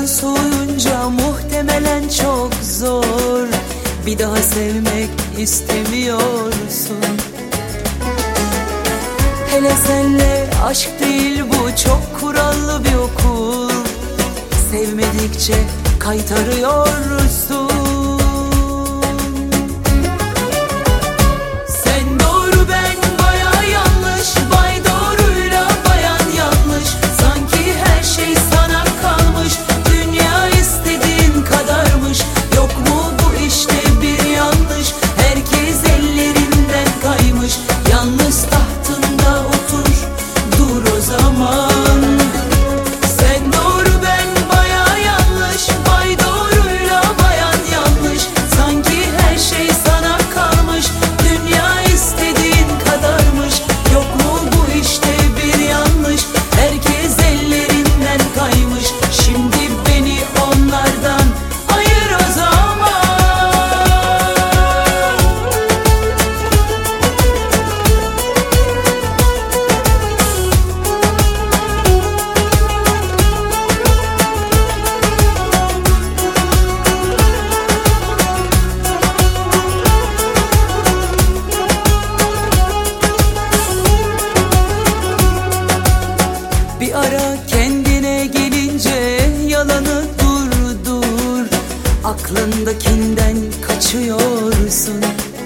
soğuyunca muhtemelen çok zor. Bir daha sevmek istemiyorsun. Hele senle aşk değil bu, çok kurallı bir okul. Sevmedikçe kaytarıyorsun. Sen doğru, ben baya yanlış. Bay doğruyla bayan yanlış. Sanki her şey sana kalmış. Dünya istediğin kadarmış. Yok mu bu işte bir yanlış? Herkes ellerinden kaymış. Yalnız tahtında otur, dur o zaman. Sen doğru, ben baya yanlış. Bay doğruyla bayan yanlış. Sanki her şey sana kalmış. Dünya istediğin kadarmış. Yok mu bu işte bir yanlış? Herkes ellerinden kaymış. Şimdi beni onlardan ayır o zaman. Bir ara kendine gelince yalanı durdur. Aklındakinden kaçıyorsun.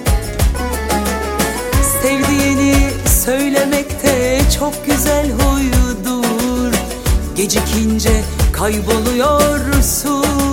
Sevdiğini söylemekte çok güzel huyudur. Gecikince kayboluyorsun.